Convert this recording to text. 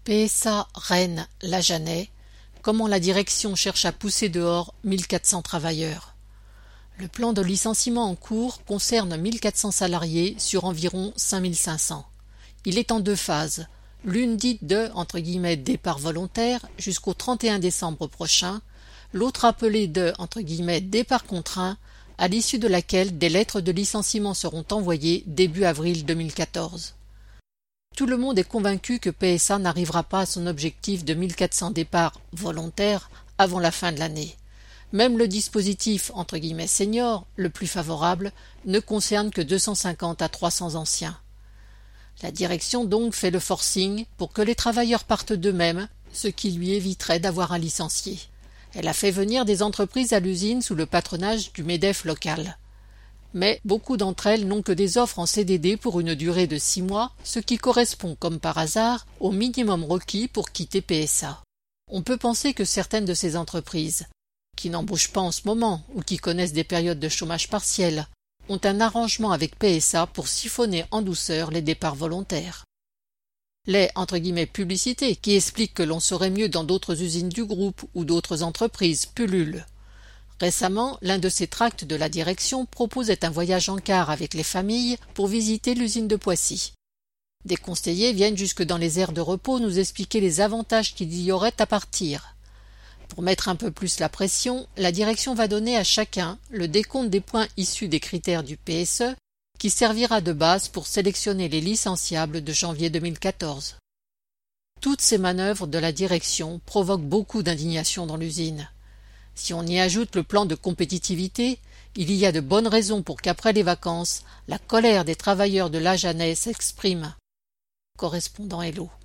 PSA Rennes Lajanais, comment la direction cherche à pousser dehors 1400 travailleurs. Le plan de licenciement en cours concerne 1400 salariés sur environ 5500. Il est en deux phases, l'une dite de « départ volontaire » jusqu'au 31 décembre prochain, l'autre appelée de « départ contraint » à l'issue de laquelle des lettres de licenciement seront envoyées début avril 2014. Tout le monde est convaincu que PSA n'arrivera pas à son objectif de 1400 départs volontaires avant la fin de l'année. Même le dispositif « senior », le plus favorable, ne concerne que 250 à 300 anciens. La direction donc fait le forcing pour que les travailleurs partent d'eux-mêmes, ce qui lui éviterait d'avoir à licencier. Elle a fait venir des entreprises à l'usine sous le patronage du MEDEF local. Mais beaucoup d'entre elles n'ont que des offres en CDD pour une durée de 6 mois, ce qui correspond, comme par hasard, au minimum requis pour quitter PSA. On peut penser que certaines de ces entreprises, qui n'embauchent pas en ce moment ou qui connaissent des périodes de chômage partiel, ont un arrangement avec PSA pour siphonner en douceur les départs volontaires. Les « publicités » qui expliquent que l'on serait mieux dans d'autres usines du groupe ou d'autres entreprises pullulent. Récemment, l'un de ces tracts de la direction proposait un voyage en car avec les familles pour visiter l'usine de Poissy. Des conseillers viennent jusque dans les aires de repos nous expliquer les avantages qu'il y aurait à partir. Pour mettre un peu plus la pression, la direction va donner à chacun le décompte des points issus des critères du PSE qui servira de base pour sélectionner les licenciables de janvier 2014. Toutes ces manœuvres de la direction provoquent beaucoup d'indignation dans l'usine. Si on y ajoute le plan de compétitivité, il y a de bonnes raisons pour qu'après les vacances, la colère des travailleurs de Lajanais s'exprime. Correspondant Hello.